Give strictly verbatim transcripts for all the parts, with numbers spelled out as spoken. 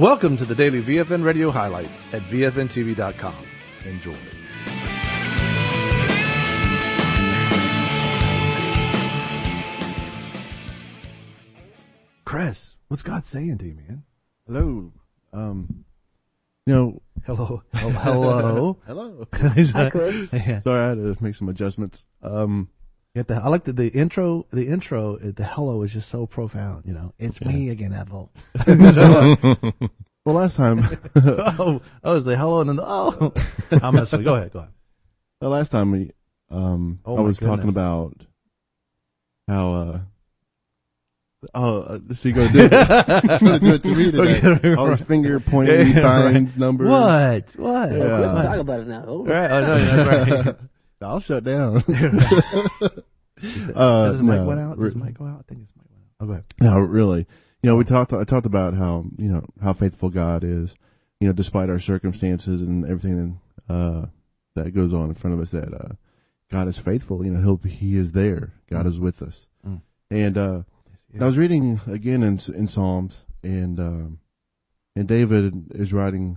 Welcome to the daily V F N Radio highlights at V F N T V dot com. Enjoy. Chris, what's God saying to you, man? Hello. Um, you know, Hello. Hello. hello. Hi, Chris. Yeah. Sorry, I had to make some adjustments. Um, Get the, I like the, the intro. The intro, the hello is just so profound. You know, it's me again, Ethel. well, last time, oh, oh, it's the hello and then the oh. I'm messing. Go ahead. Go ahead. the last time we, um, Oh, I my was talking goodness. about how, uh, oh, uh, so you're gonna do it. You're gonna do it to me today. Okay. All these finger pointing Yeah, signs, right. numbers. What? What? Yeah. Let's Uh, talk about it now. Oh. Right. Oh, no, that's right. I'll shut down. Does uh, his mic no, went out? Does his re- mic go out? I think his mic went out. Oh, go ahead. No, really. You know, we talked. I talked about how you know how faithful God is. You know, despite our circumstances and everything uh, that goes on in front of us, that uh, God is faithful. You know, He'll He is there. God Mm. is with us. Mm. And uh, Yeah. I was reading again in in Psalms, and um, and David is writing.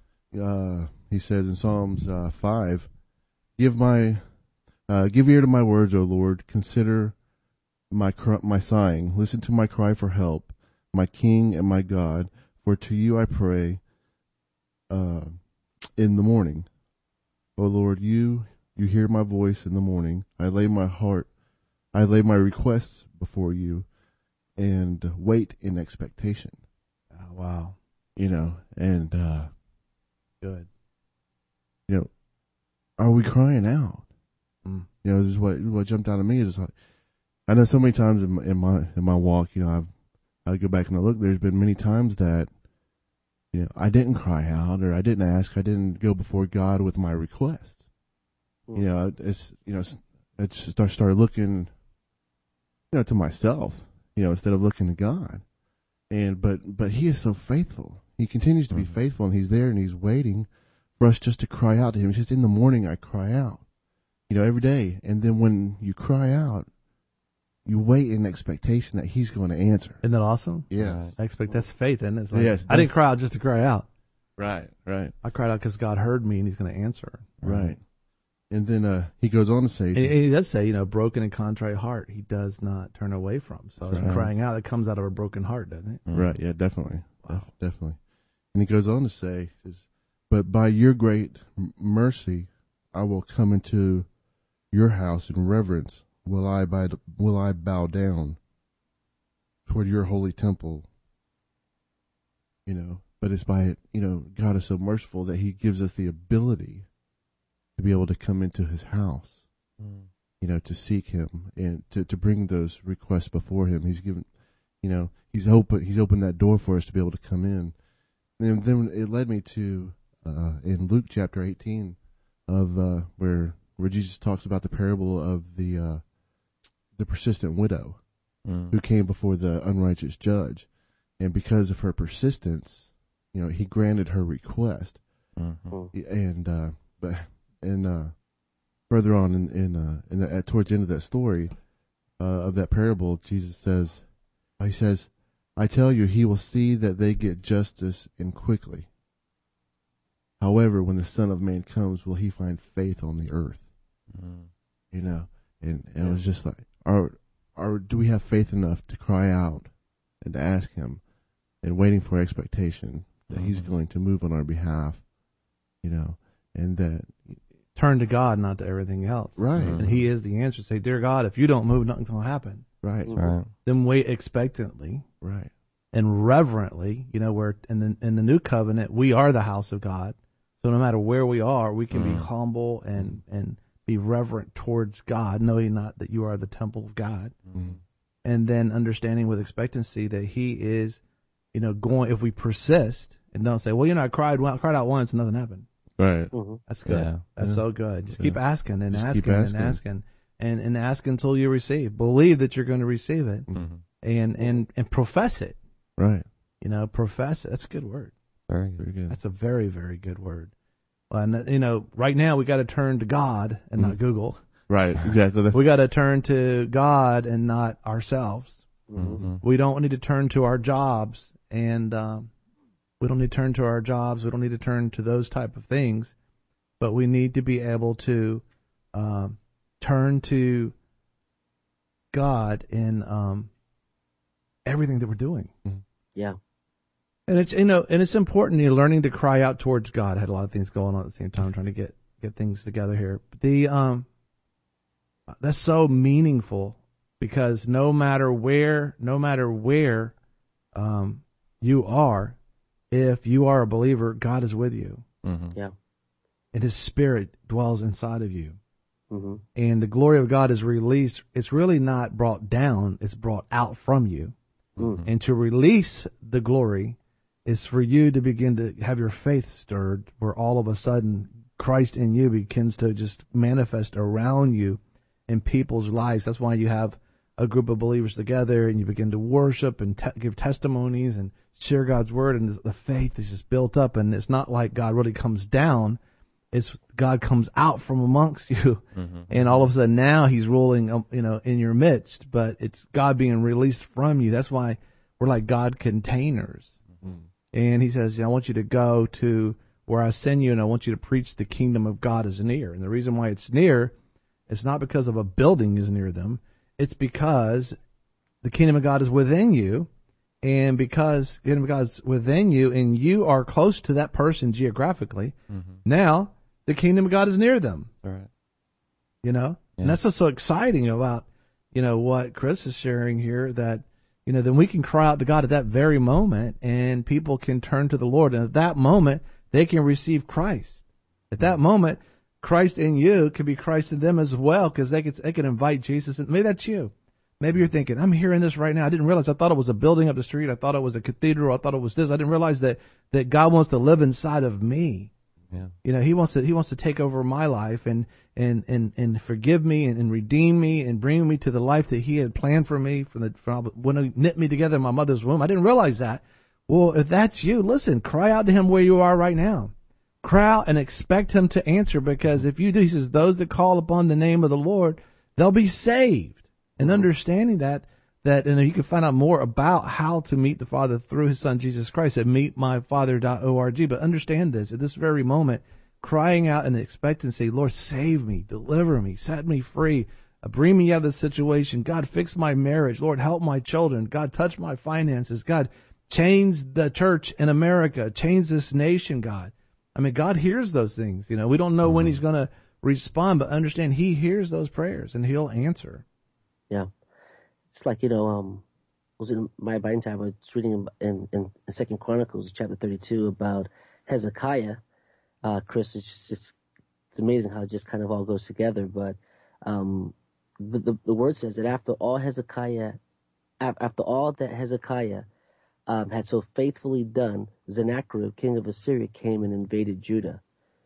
Uh, he says in Psalms uh, five, "Give my uh, give ear to my words, O Lord. Consider my cr- my sighing. Listen to my cry for help, my King and my God. For to you I pray uh, in the morning. O Lord, you you hear my voice in the morning. I lay my heart, I lay my requests before you, and wait in expectation." Oh, wow. You know, and uh, Good. you know, are we crying out? Mm. You know, this is what what jumped out at me is just like, I know so many times in my, in my in my walk, you know, I've I go back and I look. There's been many times that, you know, I didn't cry out or I didn't ask. I didn't go before God with my request. Mm. You know, it's you know, it's, I just start started looking, you know, to myself. You know, instead of looking to God. And but but He is so faithful. He continues to be Mhm. faithful, and He's there and He's waiting for us just to cry out to Him. It's just in the morning I cry out, you know, every day. And then when you cry out, you wait in expectation that He's going to answer. Isn't that awesome? Yes. I expect that's faith, isn't it? It's like, Yes, I didn't cry out just to cry out. Right, right, I cried out because God heard me and He's going to answer. right. And then uh, He goes on to say, And, he and says, He does say, you know, broken and contrite heart, He does not turn away from. So That's it's right. crying out, it comes out of a broken heart, doesn't it? right, yeah, definitely, Wow. Def- definitely. And He goes on to say, he says, "But by your great m- mercy, I will come into your house in reverence. Will I bow, will I bow down toward your holy temple?" You know, but it's by it, you know, God is so merciful that He gives us the ability to be able to come into His house, you know, to seek Him and to, to bring those requests before Him. He's given, you know, He's open, He's opened that door for us to be able to come in. And then it led me to, uh, in Luke chapter eighteen of, uh, where, where Jesus talks about the parable of the, uh, the persistent widow who came before the unrighteous judge. And because of her persistence, you know, He granted her request. And, uh, but, and, uh, further on in, in, uh, in the, at, towards the end of that story, uh, of that parable, Jesus says, He says, "I tell you, He will see that they get justice and quickly. However, when the Son of Man comes, will He find faith on the earth?" You know, and, and it was just like, are, are, do we have faith enough to cry out and to ask Him and waiting for expectation that He's Mhm. going to move on our behalf, you know, and that, Turn to God, not to everything else. right, And He is the answer. Say, dear God, if you don't move, nothing's going to happen. right, Right. Then wait expectantly right, and reverently. You know, where in the in the new covenant, we are the house of God. So no matter where we are, we can be Mm. humble and, and be reverent towards God, knowing not that you are the temple of God. mm, And then understanding with expectancy that He is, you know, going, if we persist and don't say, well, you know, I cried, well, I cried out once and nothing happened. right, Mhm. That's good. Yeah. That's Yeah. so good. Just Yeah. keep asking and Just asking, keep asking. and asking and, and ask until you receive. Believe that you're going to receive it Mhm. and, and, and profess it. right, You know, profess it. That's a good word. Very good. very good. That's a very, very good word. Well, and, you know, right now we got to turn to God and not Mhm. Google. Right, exactly. That's, We got to turn to God and not ourselves. Mhm. Mhm. We don't need to turn to our jobs and um, We don't need to turn to our jobs. We don't need to turn to those type of things. But we need to be able to um, turn to God in um, everything that we're doing. Mm-hmm. Yeah. And it's, you know, and it's important, you're learning to cry out towards God. I had a lot of things going on at the same time, trying to get, get things together here. The, um, that's so meaningful because no matter where, no matter where, um, you are, if you are a believer, God is with you. Mm-hmm. Yeah. And His Spirit dwells inside of you. Mm-hmm. And the glory of God is released. It's really not brought down. It's brought out from you. Mm-hmm. And to release the glory is for you to begin to have your faith stirred, where all of a sudden Christ in you begins to just manifest around you in people's lives. That's why you have a group of believers together and you begin to worship and te- give testimonies and share God's word, and the faith is just built up. And it's not like God really comes down. It's God comes out from amongst you, mm-hmm. and all of a sudden now He's ruling, um, you know, in your midst. But it's God being released from you. That's why we're like God containers. Mm-hmm. And He says, I want you to go to where I send you, and I want you to preach the kingdom of God is near. And the reason why it's near, it's not because of a building is near them. It's because the kingdom of God is within you. And because the kingdom of God is within you, and you are close to that person geographically, mm-hmm. now the kingdom of God is near them. All right. You know? Yeah. And that's what's so exciting about, you know, what Chris is sharing here, that, you know, then we can cry out to God at that very moment, and people can turn to the Lord. And at that moment, they can receive Christ. At that moment, Christ in you can be Christ in them as well, because they could, they can invite Jesus in. Maybe that's you. Maybe you're thinking, I'm hearing this right now. I didn't realize. I thought it was a building up the street. I thought it was a cathedral. I thought it was this. I didn't realize that, that God wants to live inside of me. Yeah. You know, He wants to, He wants to take over my life and, and, and, and forgive me and, and redeem me and bring me to the life that He had planned for me from the, from when He knit me together in my mother's womb. I didn't realize that. Well, if that's you, listen, cry out to Him where you are right now. Cry out and expect Him to answer, because if you do, He says, those that call upon the name of the Lord, they'll be saved. And understanding that, that, and you can find out more about how to meet the Father through His Son, Jesus Christ, at meet my father dot org. But understand this, at this very moment, crying out in expectancy, Lord, save me, deliver me, set me free, bring me out of this situation. God, fix my marriage. Lord, help my children. God, touch my finances. God, change the church in America. Change this nation, God. I mean, God hears those things. You know, we don't know mm-hmm. when He's going to respond, but understand He hears those prayers and He'll answer. Yeah, it's like, you know, um, I was in my Bible time. I was reading in, in, in Second Chronicles chapter thirty-two about Hezekiah. Uh, Chris, it's just it's, it's amazing how it just kind of all goes together. But um, the, the the word says that after all Hezekiah, after all that Hezekiah um, had so faithfully done, Sennacherib, king of Assyria, came and invaded Judah.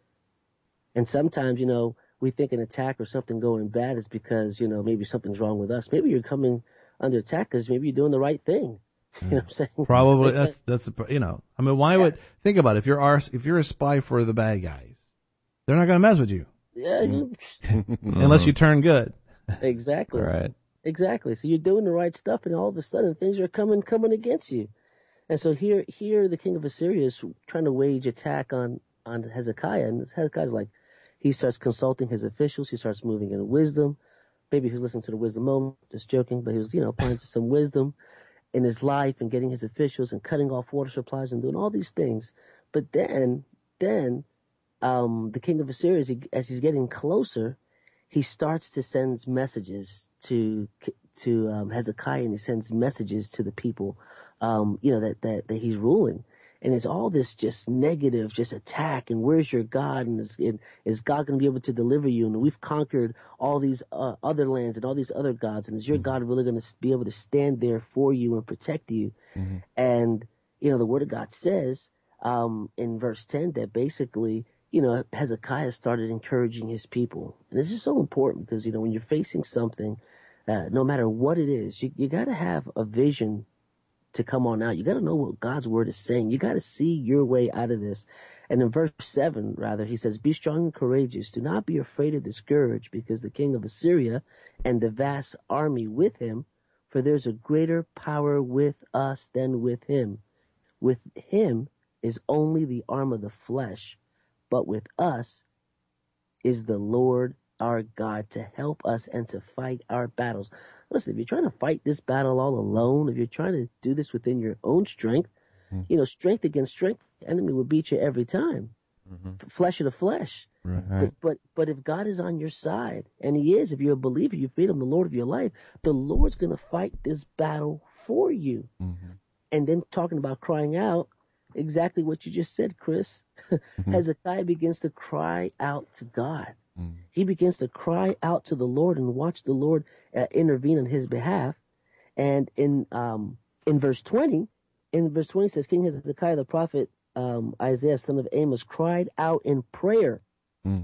And sometimes, you know, we think an attack or something going bad is because, you know, maybe something's wrong with us. Maybe you're coming under attack because maybe you're doing the right thing. You know what I'm saying? Probably. that's, that's, a, you know, I mean, why yeah. would, think about it. If you're, our, if you're a spy for the bad guys, they're not going to mess with you. Yeah. You, unless you turn good. Exactly. Right. Exactly. So you're doing the right stuff, and all of a sudden things are coming, coming against you. And so here, here, the king of Assyria is trying to wage attack on, on Hezekiah. And Hezekiah's like, he starts consulting his officials. He starts moving in wisdom. Maybe he was listening to the wisdom moment, just joking, but he was, you know, applying to some wisdom in his life and getting his officials and cutting off water supplies and doing all these things. But then, then, um, the king of Assyria, as, he, as he's getting closer, he starts to send messages to to um, Hezekiah, and he sends messages to the people, um, you know, that, that, that he's ruling. And it's all this just negative, just attack. And where's your God? And is, and is God going to be able to deliver you? And we've conquered all these uh, other lands and all these other gods. And is your mm-hmm. God really going to be able to stand there for you and protect you? Mm-hmm. And, you know, the Word of God says um, in verse ten that basically, you know, Hezekiah started encouraging his people. And this is so important because, you know, when you're facing something, uh, no matter what it is, you, you got to have a vision to come on out. You got to know what God's word is saying. You got to see your way out of this. And in verse seven, rather, he says, be strong and courageous. Do not be afraid or discouraged, because the king of Assyria and the vast army with him, for there's a greater power with us than with him. With him, is only the arm of the flesh, but with us is the Lord our God to help us and to fight our battles. Listen, if you're trying to fight this battle all alone, if you're trying to do this within your own strength, mm-hmm. you know, strength against strength, the enemy will beat you every time. Mm-hmm. Flesh to flesh. Right. But, but but if God is on your side, and He is, if you're a believer, you've made Him the Lord of your life, the Lord's going to fight this battle for you. Mm-hmm. And then talking about crying out, exactly what you just said, Chris. Mm-hmm. Hezekiah begins to cry out to God. Mm-hmm. He begins to cry out to the Lord and watch the Lord uh, intervene on his behalf. And in um, in verse twenty, in verse twenty it says, King Hezekiah the prophet, um, Isaiah son of Amos, cried out in prayer mm.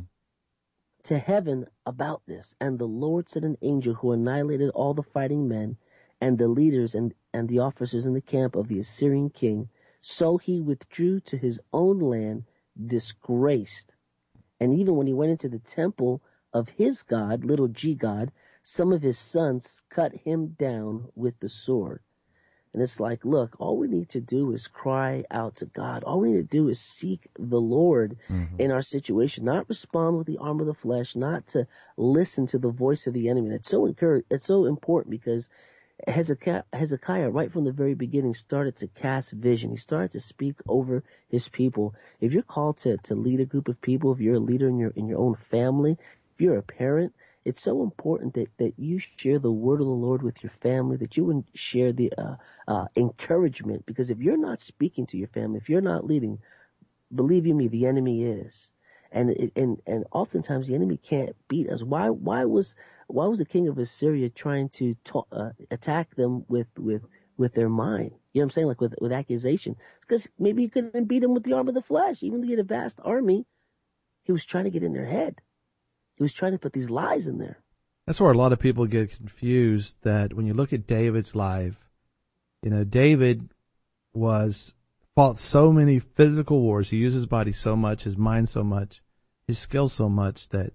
to heaven about this. And the Lord sent an angel who annihilated all the fighting men and the leaders and, and the officers in the camp of the Assyrian king. So he withdrew to his own land, disgraced. And even when he went into the temple of his god, little g god, some of his sons cut him down with the sword. And it's like, look, all we need to do is cry out to God. All we need to do is seek the Lord mm-hmm. in our situation, not respond with the arm of the flesh, not to listen to the voice of the enemy. And it's so encouraged, it's so important because Hezekiah, Hezekiah, right from the very beginning, started to cast vision. He started to speak over his people. If you're called to, to lead a group of people, if you're a leader in your in your own family, if you're a parent, it's so important that, that you share the word of the Lord with your family, that you would share the uh, uh, encouragement. Because if you're not speaking to your family, if you're not leading, believe you me, the enemy is. And it, and and oftentimes the enemy can't beat us. Why why was why was the king of Assyria trying to ta- uh, attack them with, with with their mind? You know what I'm saying? Like with with accusation. Because maybe he couldn't beat them with the arm of the flesh. Even though he had a vast army, he was trying to get in their head. He was trying to put these lies in there. That's where a lot of people get confused, that when you look at David's life, you know, David was fought so many physical wars. He used his body so much, his mind so much, his skill so much, that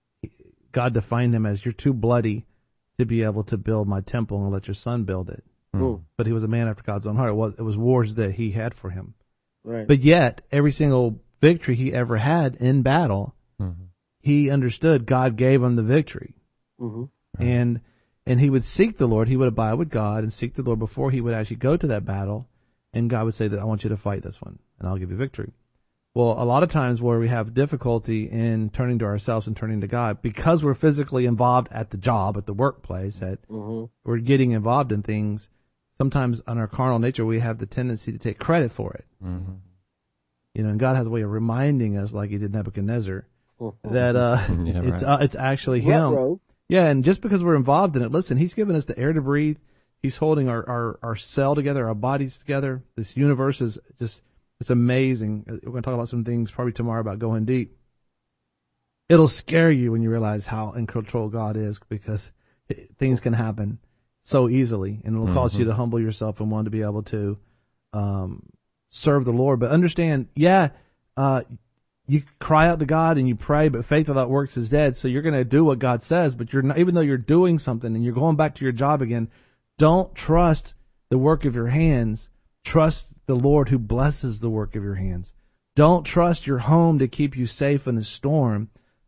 God defined him as, you're too bloody to be able to build my temple and let your son build it. Mm. But he was a man after God's own heart. It was, it was wars that he had for him. Right. But yet, every single victory he ever had in battle, mm-hmm. he understood God gave him the victory. Mm-hmm. And and he would seek the Lord. He would abide with God and seek the Lord before he would actually go to that battle. And God would say that, I want you to fight this one, and I'll give you victory. Well, a lot of times where we have difficulty in turning to ourselves and turning to God, because we're physically involved at the job, at the workplace, at mm-hmm. we're getting involved in things, sometimes on our carnal nature we have the tendency to take credit for it. Mm-hmm. You know, and God has a way of reminding us, like he did Nebuchadnezzar, mm-hmm. that uh, yeah, it's right. uh, it's actually him. Right, yeah, and just because we're involved in it, listen, he's given us the air to breathe. He's holding our, our, our cell together, our bodies together. This universe is just, it's amazing. We're going to talk about some things probably tomorrow about going deep. It'll scare you when you realize how in control God is, because things can happen so easily, and it'll mm-hmm. cause you to humble yourself and want to be able to um, serve the Lord. But understand, yeah, uh, you cry out to God and you pray, but faith without works is dead. So you're going to do what God says, but you're not, even though you're doing something and you're going back to your job again, don't trust the work of your hands. Trust the Lord who blesses the work of your hands. Don't trust your home to keep you safe in a storm.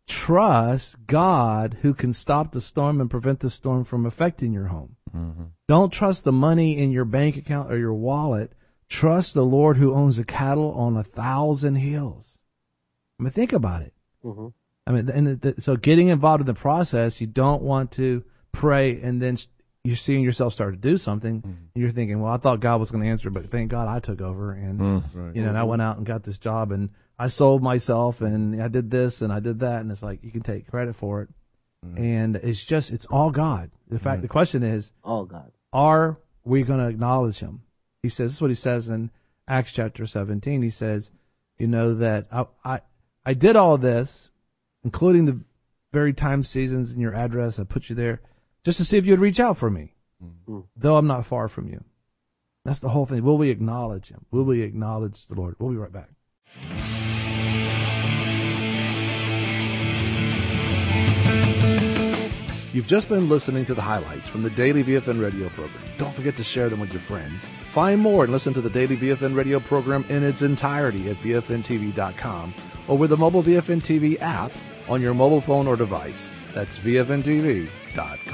Trust God who can stop the storm and prevent the storm from affecting your home. Mm-hmm. Don't trust the money in your bank account or your wallet. Trust the Lord who owns the cattle on a thousand hills. I mean, think about it. Mm-hmm. I mean, and the, so getting involved in the process, you don't want to pray and then you're seeing yourself start to do something, mm-hmm. and you're thinking, well, I thought God was going to answer, but thank God I took over, and mm-hmm. right. you know, and I went out and got this job, and I sold myself, and I did this, and I did that, and it's like, you can take credit for it, mm-hmm. and it's just, it's all God. In fact, mm-hmm. the question is, all God. Are we going to acknowledge him? He says, this is what he says in Acts chapter seventeen. He says, you know, that I, I, I did all this, including the very time, seasons, and your address, I put you there, just to see if you'd reach out for me, mm-hmm. though I'm not far from you. That's the whole thing. Will we acknowledge him? Will we acknowledge the Lord? We'll be right back. You've just been listening to the highlights from the daily V F N radio program. Don't forget to share them with your friends. Find more and listen to the daily V F N radio program in its entirety at V F N T V dot com or with the mobile V F N T V app on your mobile phone or device. That's V F N T V dot com.